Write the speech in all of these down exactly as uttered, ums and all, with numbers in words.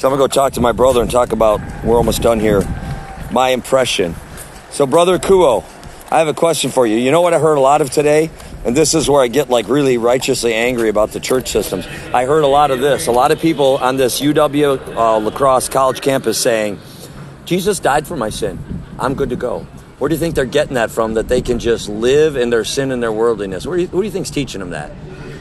So I'm going to go talk to my brother and talk about, we're almost done here, my impression. So Brother Kuo, I have a question for you. You know what I heard a lot of today? And this is where I get like really righteously angry about the church systems. I heard a lot of this. A lot of people on this U W uh, La Crosse college campus saying, Jesus died for my sin. I'm good to go. Where do you think they're getting that from, that they can just live in their sin and their worldliness? Where do you, who do you think's teaching them that?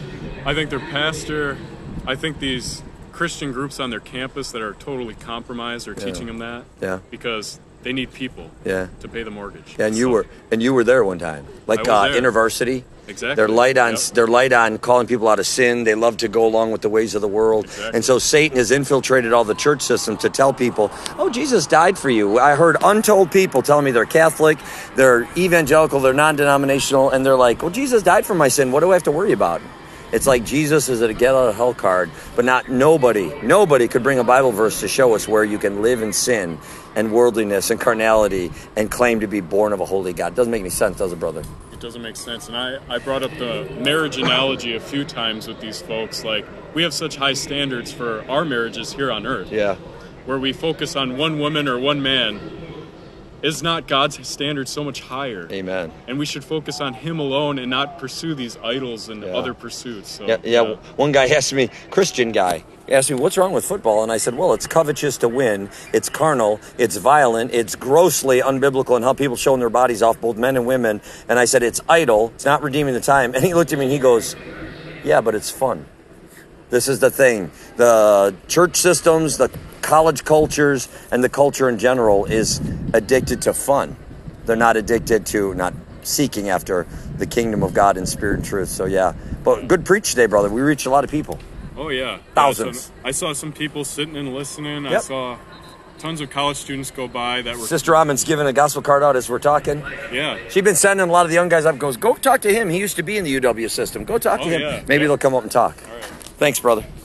I think their pastor, I think these Christian groups on their campus that are totally compromised are yeah. teaching them that. Yeah. Because they need people yeah. to pay the mortgage. Yeah, and you so, were and you were there one time. Like uh, InterVarsity. Exactly. They're light on yep. they're light on calling people out of sin. They love to go along with the ways of the world. Exactly. And so Satan has infiltrated all the church system to tell people, oh, Jesus died for you. I heard untold people telling me they're Catholic, they're evangelical, they're non-denominational, and they're like, well, Jesus died for my sin. What do I have to worry about? It's like Jesus is a get out of hell card, but not nobody, nobody could bring a Bible verse to show us where you can live in sin and worldliness and carnality and claim to be born of a holy God. It doesn't make any sense, does it, brother? It doesn't make sense. And I, I brought up the marriage analogy a few times with these folks. Like, we have such high standards for our marriages here on earth. Yeah. Where we focus on one woman or one man. Is not God's standard so much higher? Amen. And we should focus on him alone and not pursue these idols and yeah. other pursuits. So, yeah, yeah, yeah. One guy asked me, Christian guy, asked me, what's wrong with football? And I said, well, it's covetous to win. It's carnal. It's violent. It's grossly unbiblical in how people showing their bodies off, both men and women. And I said, it's idle. It's not redeeming the time. And he looked at me and he goes, yeah, but it's fun. This is the thing. The church systems, the college cultures, and the culture in general is addicted to fun. They're not addicted to, not seeking after the kingdom of God in spirit and truth. So, yeah. But good preach today, brother. We reached a lot of people. Oh, yeah. Thousands. Yeah, so I saw some people sitting and listening. Yep. I saw tons of college students go by that were... Sister Amund's giving a gospel card out as we're talking. Yeah. She's been sending a lot of the young guys up, goes, go talk to him. He used to be in the U W system. Go talk oh, to him. Yeah. Maybe yeah. they'll come up and talk. All right. Thanks, brother.